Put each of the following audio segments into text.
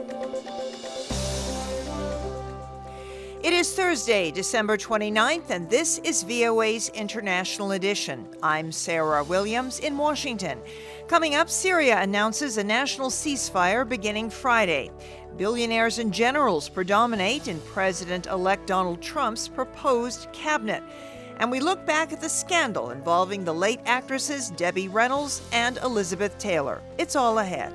It is Thursday, December 29th, and this is VOA's International Edition. I'm Sarah Williams in Washington. Coming up, Syria announces a national ceasefire beginning Friday. Billionaires and generals predominate in President-elect Donald Trump's proposed cabinet. And we look back at the scandal involving the late actresses Debbie Reynolds and Elizabeth Taylor. It's all ahead.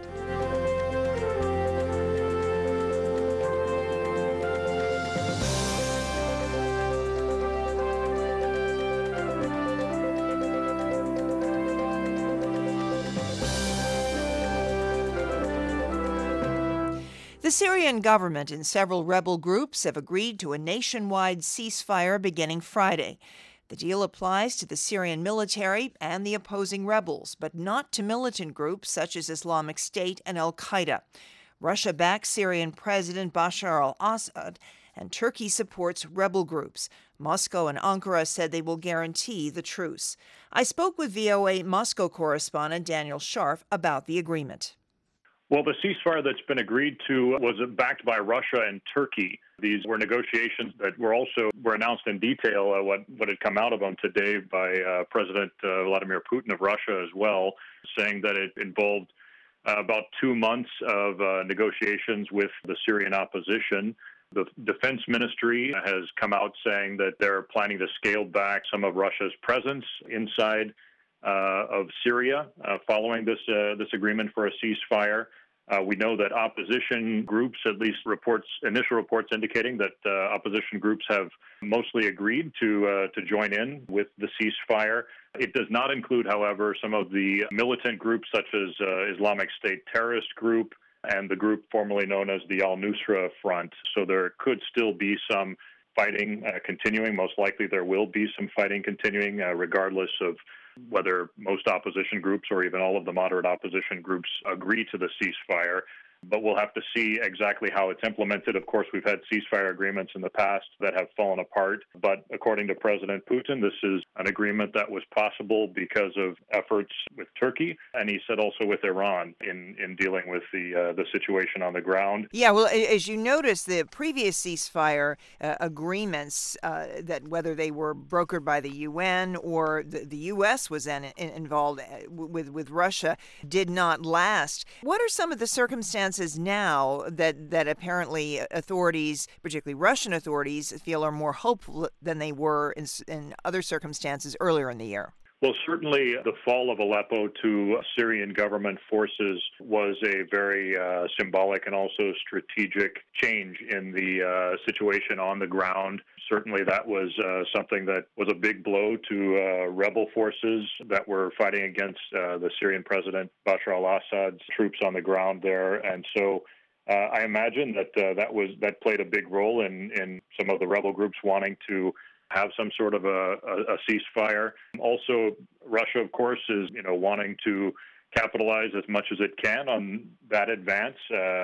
The Syrian government and several rebel groups have agreed to a nationwide ceasefire beginning Friday. The deal applies to the Syrian military and the opposing rebels, but not to militant groups such as Islamic State and al-Qaeda. Russia backs Syrian President Bashar al-Assad, and Turkey supports rebel groups. Moscow and Ankara said they will guarantee the truce. I spoke with VOA Moscow correspondent Daniel Scharf about the agreement. Well, the ceasefire that's been agreed to was backed by Russia and Turkey. These were negotiations that were announced in detail, what had come out of them today by President Vladimir Putin of Russia as well, saying that it involved about 2 months of negotiations with the Syrian opposition. The defense ministry has come out saying that they're planning to scale back some of Russia's presence inside of Syria following this agreement for a ceasefire. We know that opposition groups, at least initial reports indicating that opposition groups have mostly agreed to join in with the ceasefire. It does not include, however, some of the militant groups such as Islamic State terrorist group and the group formerly known as the Al-Nusra Front. So there could still be some fighting continuing. Most likely there will be some fighting continuing regardless of whether most opposition groups or even all of the moderate opposition groups agree to the ceasefire. But we'll have to see exactly how it's implemented. Of course, we've had ceasefire agreements in the past that have fallen apart. But according to President Putin, this is an agreement that was possible because of efforts with Turkey, and he said also with Iran in dealing with the situation on the ground. Yeah, well, as you notice, the previous ceasefire agreements, that whether they were brokered by the UN or the U.S. was involved with Russia, did not last. What are some of the circumstances now that apparently authorities, particularly Russian authorities, feel are more hopeful than they were in other circumstances earlier in the year? Well, certainly the fall of Aleppo to Syrian government forces was a very symbolic and also strategic change in the situation on the ground. Certainly that was something that was a big blow to rebel forces that were fighting against the Syrian president Bashar al-Assad's troops on the ground there. And so I imagine that played a big role in some of the rebel groups wanting to have some sort of a ceasefire. Also, Russia, of course, is wanting to capitalize as much as it can on that advance,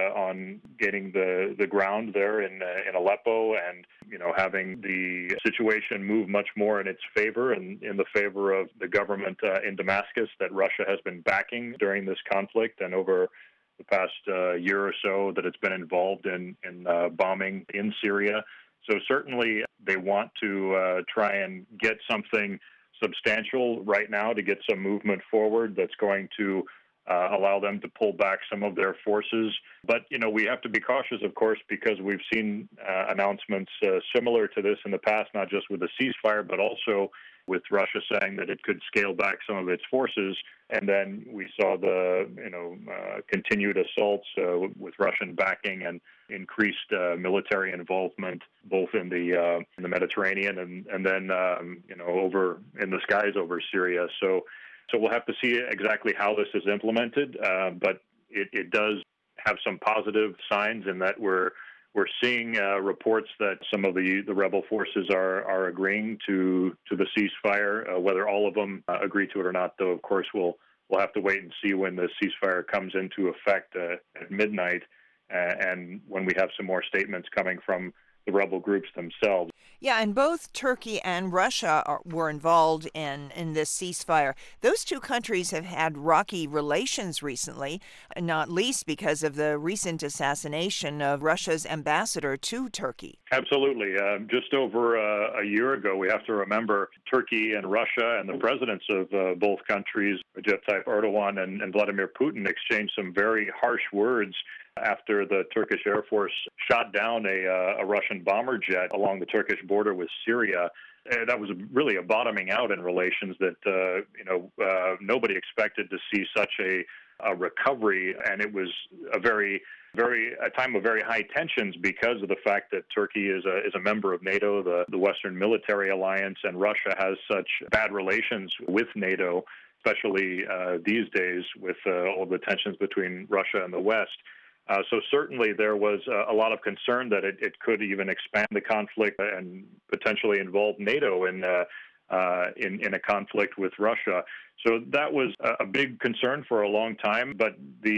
on getting the ground there in Aleppo, and having the situation move much more in its favor and in the favor of the government in Damascus that Russia has been backing during this conflict and over the past year or so that it's been involved in bombing in Syria. So certainly they want to try and get something substantial right now to get some movement forward that's going to allow them to pull back some of their forces. But, we have to be cautious, of course, because we've seen announcements similar to this in the past, not just with the ceasefire, but also with Russia saying that it could scale back some of its forces. And then we saw the, continued assaults with Russian backing and increased military involvement, both in the Mediterranean and then, over in the skies over Syria. So we'll have to see exactly how this is implemented. But it does have some positive signs in that we're seeing reports that some of the rebel forces are agreeing to the ceasefire. Whether all of them agree to it or not, though, of course, we'll have to wait and see when the ceasefire comes into effect at midnight, and when we have some more statements coming from the rebel groups themselves. Yeah, and both Turkey and Russia were involved in this ceasefire. Those two countries have had rocky relations recently, not least because of the recent assassination of Russia's ambassador to Turkey. Absolutely. Just over a year ago, we have to remember Turkey and Russia and the presidents of both countries, Recep Tayyip Erdogan and Vladimir Putin, exchanged some very harsh words after the Turkish Air Force shot down a Russian bomber jet along the Turkish border with Syria. That was really a bottoming out in relations that nobody expected to see such a recovery, and it was a time of very high tensions because of the fact that Turkey is a member of NATO, the Western military alliance, and Russia has such bad relations with NATO, especially these days with all the tensions between Russia and the West. So certainly there was a lot of concern that it could even expand the conflict and potentially involve NATO in a conflict with Russia. So that was a big concern for a long time. But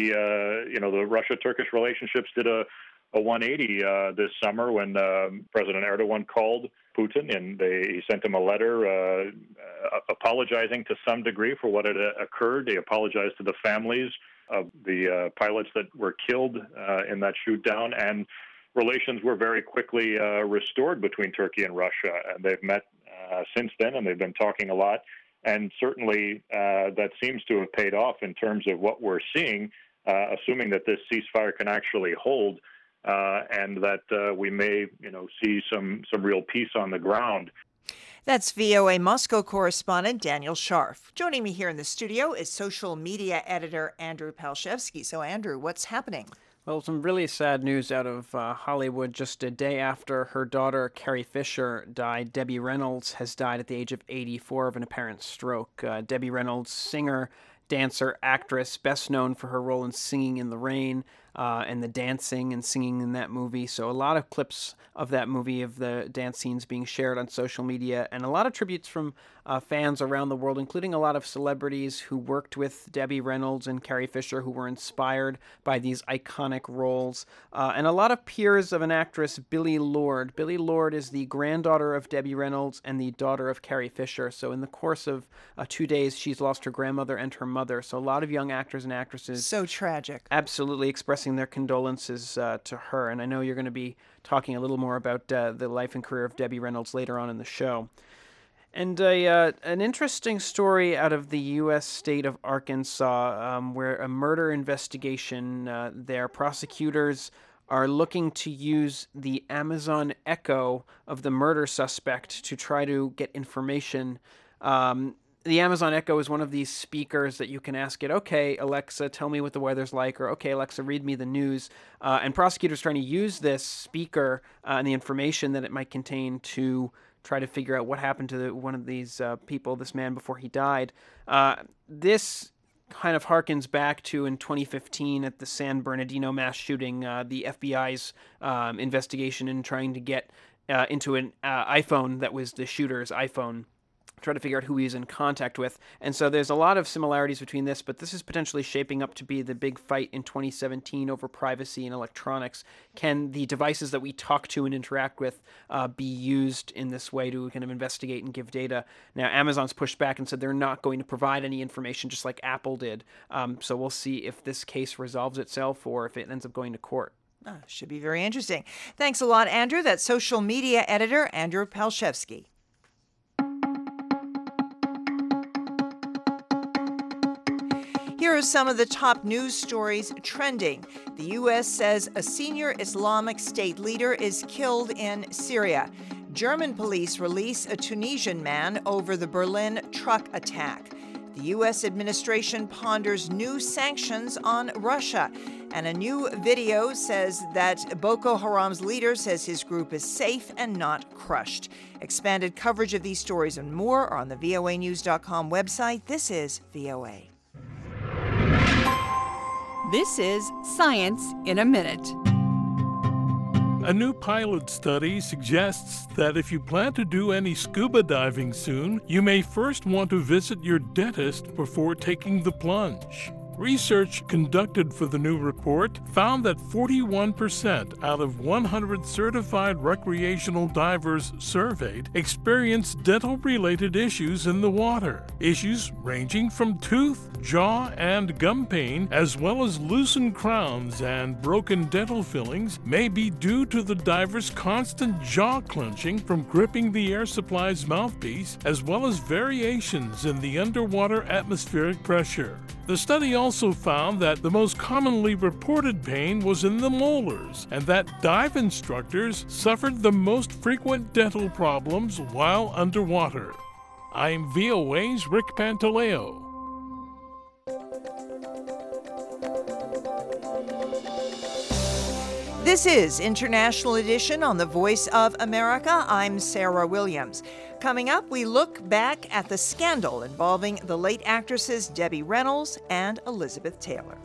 the Russia-Turkish relationships did a 180 this summer when President Erdogan called Putin, and he sent him a letter apologizing to some degree for what had occurred. They apologized to the families of the pilots that were killed in that shoot down, and relations were very quickly restored between Turkey and Russia, and they've met since then, and they've been talking a lot, and certainly that seems to have paid off in terms of what we're seeing, assuming that this ceasefire can actually hold, and that we may see some real peace on the ground. That's VOA Moscow correspondent Daniel Scharf. Joining me here in the studio is social media editor Andrew Palshevsky. So, Andrew, what's happening? Well, some really sad news out of Hollywood. Just a day after her daughter, Carrie Fisher, died, Debbie Reynolds has died at the age of 84 of an apparent stroke. Debbie Reynolds, singer, dancer, actress, best known for her role in Singing in the Rain and the dancing and singing in that movie. So a lot of clips of that movie, of the dance scenes being shared on social media, and a lot of tributes from fans around the world, including a lot of celebrities who worked with Debbie Reynolds and Carrie Fisher, who were inspired by these iconic roles, and a lot of peers of an actress, Billie Lourd. Billie Lourd is the granddaughter of Debbie Reynolds and the daughter of Carrie Fisher. So in the course of 2 days, she's lost her grandmother and her mother. So a lot of young actors and actresses. So tragic. Absolutely expressing their condolences to her. And I know you're going to be talking a little more about the life and career of Debbie Reynolds later on in the show. And an interesting story out of the U.S. state of Arkansas, where a murder investigation there, prosecutors are looking to use the Amazon Echo of the murder suspect to try to get information. The Amazon Echo is one of these speakers that you can ask it, okay, Alexa, tell me what the weather's like, or okay, Alexa, read me the news. And prosecutors trying to use this speaker and the information that it might contain to try to figure out what happened to one of these people, this man, before he died. This kind of harkens back to in 2015 at the San Bernardino mass shooting, the FBI's investigation in trying to get into an iPhone that was the shooter's iPhone, try to figure out who he's in contact with. And so there's a lot of similarities between this, but this is potentially shaping up to be the big fight in 2017 over privacy and electronics. Can the devices that we talk to and interact with be used in this way to kind of investigate and give data? Now, Amazon's pushed back and said they're not going to provide any information, just like Apple did. So we'll see if this case resolves itself or if it ends up going to court. Should be very interesting. Thanks a lot, Andrew. That's social media editor Andrew Palshevsky. Here are some of the top news stories trending. The U.S. says a senior Islamic State leader is killed in Syria. German police release a Tunisian man over the Berlin truck attack. The U.S. administration ponders new sanctions on Russia. And a new video says that Boko Haram's leader says his group is safe and not crushed. Expanded coverage of these stories and more are on the voanews.com website. This is VOA. This is Science in a Minute. A new pilot study suggests that if you plan to do any scuba diving soon, you may first want to visit your dentist before taking the plunge. Research conducted for the new report found that 41% out of 100 certified recreational divers surveyed experienced dental-related issues in the water. Issues ranging from tooth, jaw, and gum pain, as well as loosened crowns and broken dental fillings, may be due to the diver's constant jaw clenching from gripping the air supply's mouthpiece, as well as variations in the underwater atmospheric pressure. The study also found that the most commonly reported pain was in the molars, and that dive instructors suffered the most frequent dental problems while underwater. I'm VOA's Rick Pantaleo. This is International Edition on the Voice of America. I'm Sarah Williams. Coming up, we look back at the scandal involving the late actresses Debbie Reynolds and Elizabeth Taylor.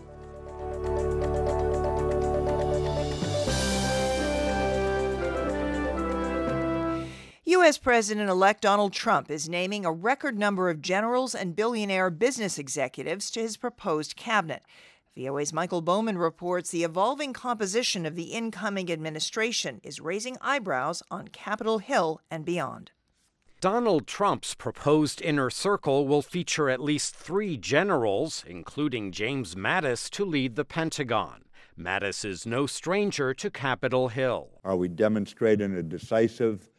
U.S. President-elect Donald Trump is naming a record number of generals and billionaire business executives to his proposed cabinet. VOA's Michael Bowman reports the evolving composition of the incoming administration is raising eyebrows on Capitol Hill and beyond. Donald Trump's proposed inner circle will feature at least 3 generals, including James Mattis, to lead the Pentagon. Mattis is no stranger to Capitol Hill. Are we demonstrating a decisive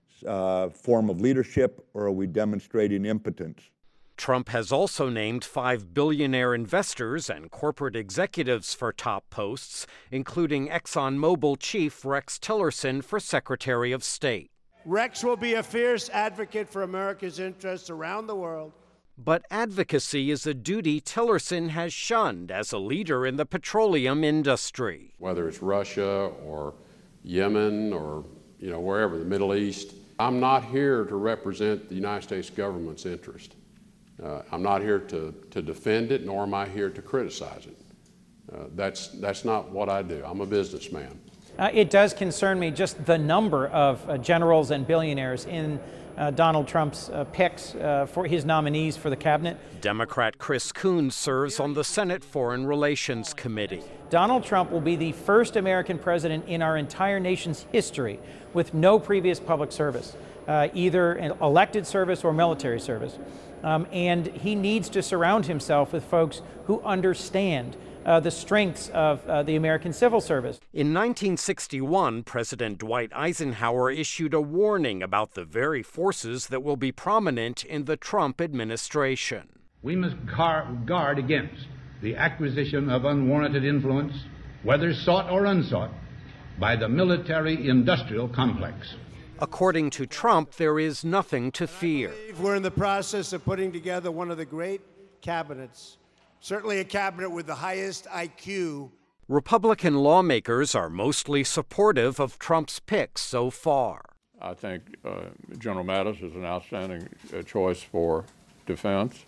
form of leadership, or are we demonstrating impotence? Trump has also named 5 billionaire investors and corporate executives for top posts, including ExxonMobil chief Rex Tillerson for Secretary of State. Rex will be a fierce advocate for America's interests around the world. But advocacy is a duty Tillerson has shunned as a leader in the petroleum industry. Whether it's Russia or Yemen or, wherever, the Middle East, I'm not here to represent the United States government's interest. I'm not here to defend it, nor am I here to criticize it. That's not what I do. I'm a businessman. It does concern me just the number of generals and billionaires in Donald Trump's picks for his nominees for the cabinet. Democrat Chris Coons serves on the Senate Foreign Relations Committee. Donald Trump will be the first American president in our entire nation's history with no previous public service, either elected service or military service. And he needs to surround himself with folks who understand the strengths of the American civil service. In 1961, President Dwight Eisenhower issued a warning about the very forces that will be prominent in the Trump administration. We must guard against the acquisition of unwarranted influence, whether sought or unsought, by the military-industrial complex. According to Trump, there is nothing to fear. We're in the process of putting together one of the great cabinets, certainly a cabinet with the highest IQ. Republican lawmakers are mostly supportive of Trump's picks so far. I think General Mattis is an outstanding choice for defense.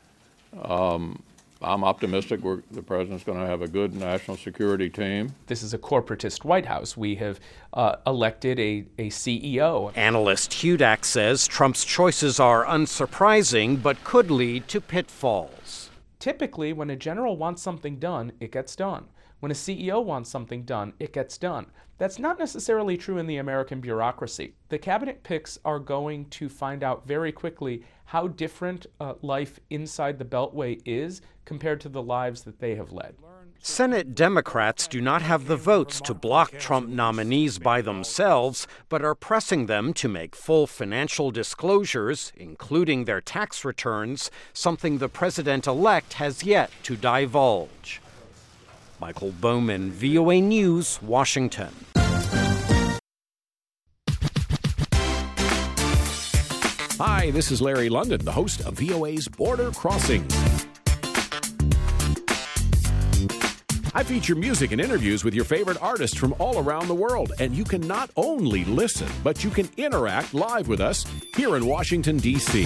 I'm optimistic the president's going to have a good national security team. This is a corporatist White House. We have elected a CEO. Analyst Hudak says Trump's choices are unsurprising but could lead to pitfalls. Typically, when a general wants something done, it gets done. When a CEO wants something done, it gets done. That's not necessarily true in the American bureaucracy. The cabinet picks are going to find out very quickly how different life inside the Beltway is compared to the lives that they have led. Senate Democrats do not have the votes to block Trump nominees by themselves, but are pressing them to make full financial disclosures, including their tax returns, something the president-elect has yet to divulge. Michael Bowman, VOA News, Washington. Hi, this is Larry London, the host of VOA's Border Crossings. I feature music and interviews with your favorite artists from all around the world, and you can not only listen, but you can interact live with us here in Washington, D.C.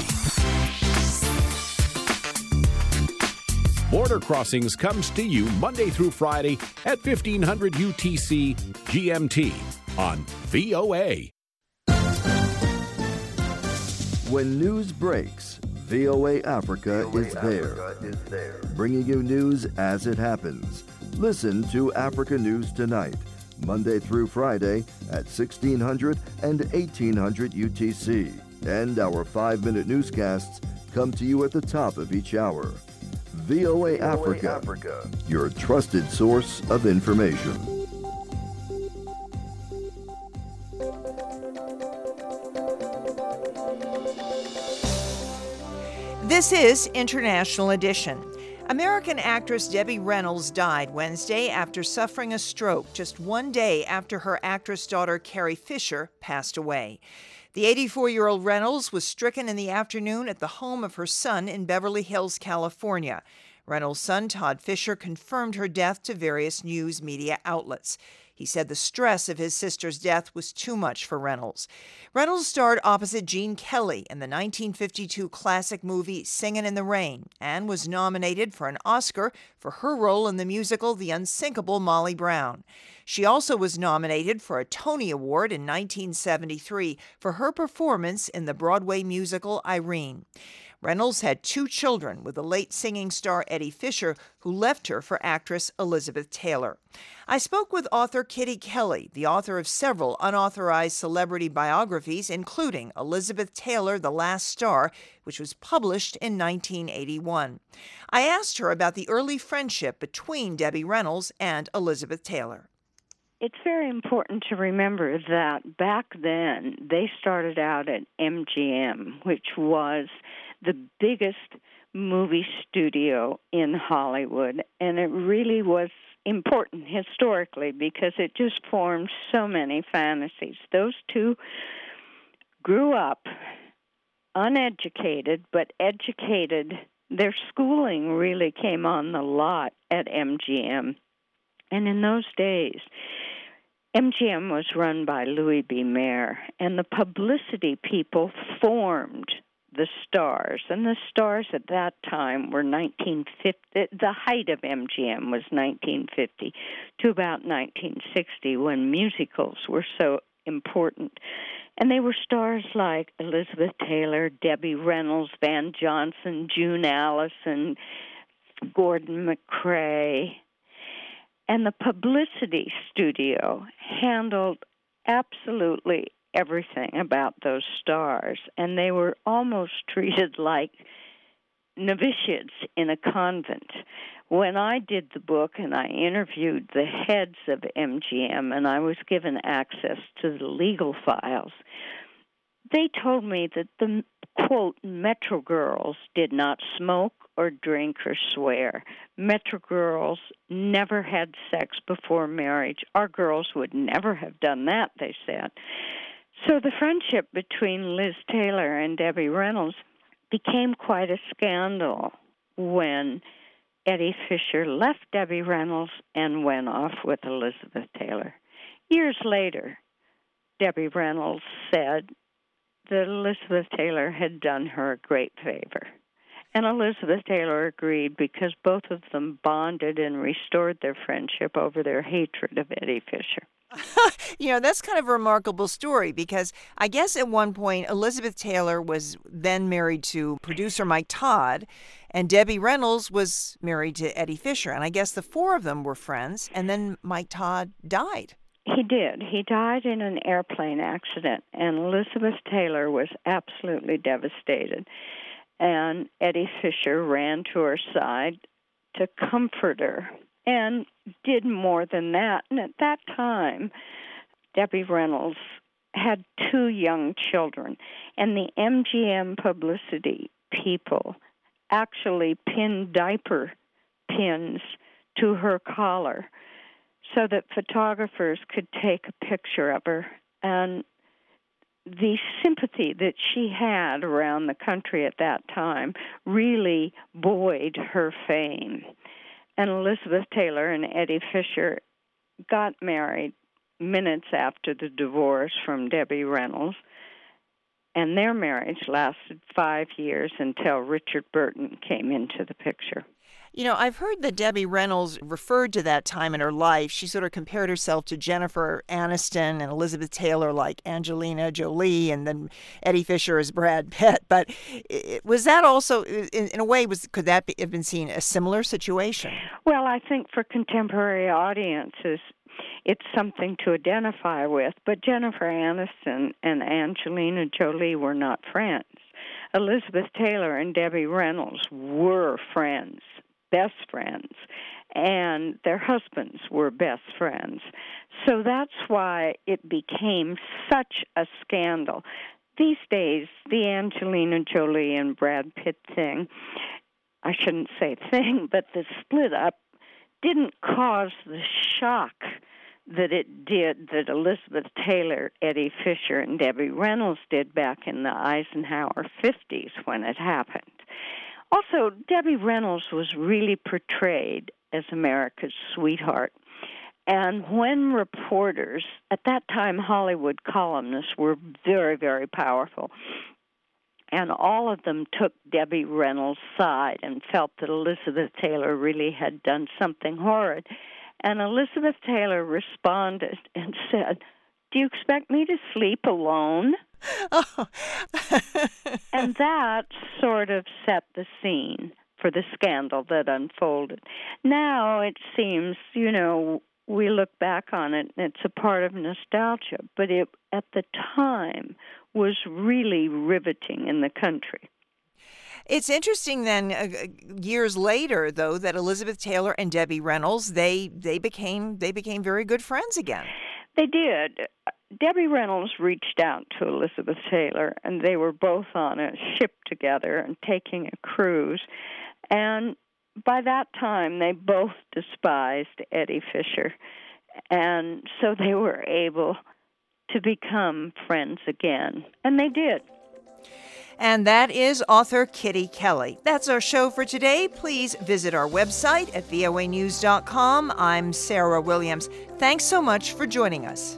Border Crossings comes to you Monday through Friday at 1500 UTC GMT on VOA. When news breaks, VOA Africa is there, bringing you news as it happens. Listen to Africa News Tonight, Monday through Friday at 1600 and 1800 UTC. And our 5-minute newscasts come to you at the top of each hour. VOA Africa, your trusted source of information. This is International Edition. American actress Debbie Reynolds died Wednesday after suffering a stroke just one day after her actress daughter Carrie Fisher passed away. The 84-year-old Reynolds was stricken in the afternoon at the home of her son in Beverly Hills, California. Reynolds' son, Todd Fisher, confirmed her death to various news media outlets. He said the stress of his sister's death was too much for Reynolds. Reynolds starred opposite Gene Kelly in the 1952 classic movie Singin' in the Rain and was nominated for an Oscar for her role in the musical The Unsinkable Molly Brown. She also was nominated for a Tony Award in 1973 for her performance in the Broadway musical Irene. Reynolds had 2 children with the late singing star Eddie Fisher, who left her for actress Elizabeth Taylor. I spoke with author Kitty Kelly, the author of several unauthorized celebrity biographies, including Elizabeth Taylor, The Last Star, which was published in 1981. I asked her about the early friendship between Debbie Reynolds and Elizabeth Taylor. It's very important to remember that back then they started out at MGM, which was the biggest movie studio in Hollywood, and it really was important historically because it just formed so many fantasies. Those two grew up uneducated but educated. Their schooling really came on the lot at MGM. And in those days, MGM was run by Louis B. Mayer, and the publicity people formed the stars. And the stars at that time were 1950. The height of MGM was 1950 to about 1960 when musicals were so important. And they were stars like Elizabeth Taylor, Debbie Reynolds, Van Johnson, June Allison, Gordon McCrae. And the publicity studio handled absolutely everything about those stars, and they were almost treated like novitiates in a convent. When I did the book and I interviewed the heads of MGM and I was given access to the legal files, they told me that the, quote, Metro girls did not smoke or drink or swear. Metro girls never had sex before marriage. Our girls would never have done that, they said. So the friendship between Liz Taylor and Debbie Reynolds became quite a scandal when Eddie Fisher left Debbie Reynolds and went off with Elizabeth Taylor. Years later, Debbie Reynolds said that Elizabeth Taylor had done her a great favor. And Elizabeth Taylor agreed because both of them bonded and restored their friendship over their hatred of Eddie Fisher. You know, that's kind of a remarkable story because I guess at one point Elizabeth Taylor was then married to producer Mike Todd and Debbie Reynolds was married to Eddie Fisher. And I guess the 4 of them were friends and then Mike Todd died. He did. He died in an airplane accident and Elizabeth Taylor was absolutely devastated. And Eddie Fisher ran to her side to comfort her and did more than that. And at that time, Debbie Reynolds had 2 young children, and the MGM publicity people actually pinned diaper pins to her collar so that photographers could take a picture of her. And the sympathy that she had around the country at that time really buoyed her fame. And Elizabeth Taylor and Eddie Fisher got married minutes after the divorce from Debbie Reynolds, and their marriage lasted 5 years until Richard Burton came into the picture. You know, I've heard that Debbie Reynolds referred to that time in her life. She sort of compared herself to Jennifer Aniston and Elizabeth Taylor like Angelina Jolie, and then Eddie Fisher as Brad Pitt. But was that also, in a way, could that have been seen a similar situation? Well, I think for contemporary audiences, it's something to identify with. But Jennifer Aniston and Angelina Jolie were not friends. Elizabeth Taylor and Debbie Reynolds were friends, best friends, and their husbands were best friends. So that's why it became such a scandal. These days, the Angelina Jolie and Brad Pitt thing, I shouldn't say thing, but the split up didn't cause the shock that it did that Elizabeth Taylor, Eddie Fisher, and Debbie Reynolds did back in the Eisenhower 50s when it happened. Also, Debbie Reynolds was really portrayed as America's sweetheart. And when reporters, at that time Hollywood columnists were very, very powerful, and all of them took Debbie Reynolds' side and felt that Elizabeth Taylor really had done something horrid. And Elizabeth Taylor responded and said, "Do you expect me to sleep alone?" Oh. And that sort of set the scene for the scandal that unfolded. Now it seems, we look back on it and it's a part of nostalgia, but it, at the time, was really riveting in the country. It's interesting then, years later, though, that Elizabeth Taylor and Debbie Reynolds, they became very good friends again. They did. Debbie Reynolds reached out to Elizabeth Taylor, and they were both on a ship together and taking a cruise. And by that time, they both despised Eddie Fisher. And so they were able to become friends again. And they did. And that is author Kitty Kelly. That's our show for today. Please visit our website at voanews.com. I'm Sarah Williams. Thanks so much for joining us.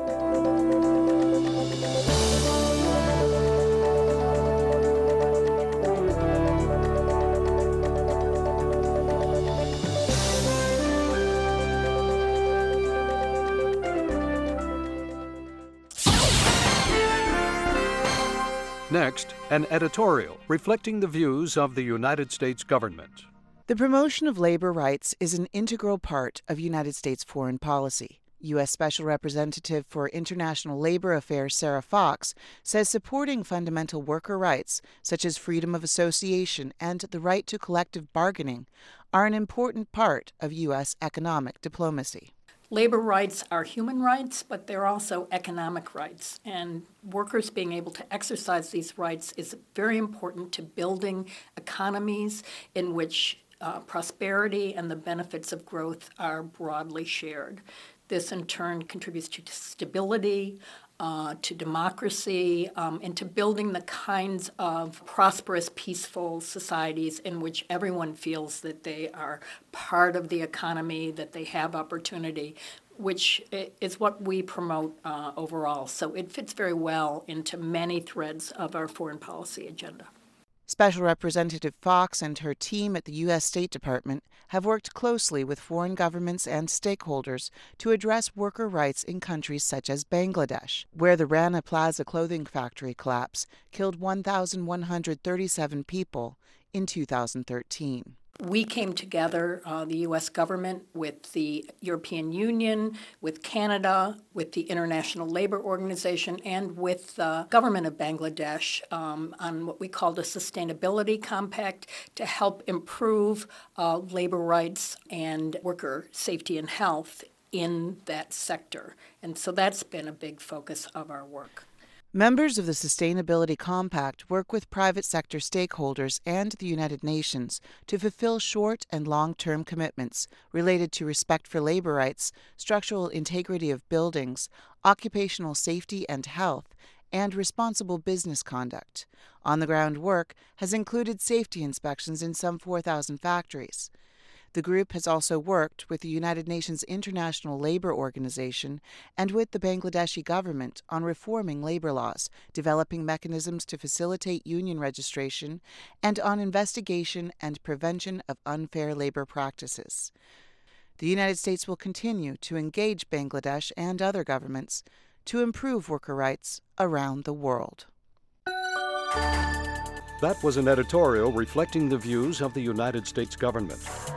Next, an editorial reflecting the views of the United States government. The promotion of labor rights is an integral part of United States foreign policy. U.S. Special Representative for International Labor Affairs Sarah Fox says supporting fundamental worker rights, such as freedom of association and the right to collective bargaining, are an important part of U.S. economic diplomacy. Labor rights are human rights, but they're also economic rights. And workers being able to exercise these rights is very important to building economies in which prosperity and the benefits of growth are broadly shared. This, in turn, contributes to stability, to democracy, and to building the kinds of prosperous, peaceful societies in which everyone feels that they are part of the economy, that they have opportunity, which is what we promote overall. So it fits very well into many threads of our foreign policy agenda. Special Representative Fox and her team at the U.S. State Department have worked closely with foreign governments and stakeholders to address worker rights in countries such as Bangladesh, where the Rana Plaza clothing factory collapse killed 1,137 people in 2013. We came together, the U.S. government, with the European Union, with Canada, with the International Labor Organization, and with the government of Bangladesh on what we called a sustainability compact to help improve labor rights and worker safety and health in that sector. And so that's been a big focus of our work. Members of the Sustainability Compact work with private sector stakeholders and the United Nations to fulfill short and long-term commitments related to respect for labor rights, structural integrity of buildings, occupational safety and health, and responsible business conduct. On-the-ground work has included safety inspections in some 4,000 factories. The group has also worked with the United Nations International Labour Organization and with the Bangladeshi government on reforming labor laws, developing mechanisms to facilitate union registration, and on investigation and prevention of unfair labor practices. The United States will continue to engage Bangladesh and other governments to improve worker rights around the world. That was an editorial reflecting the views of the United States government.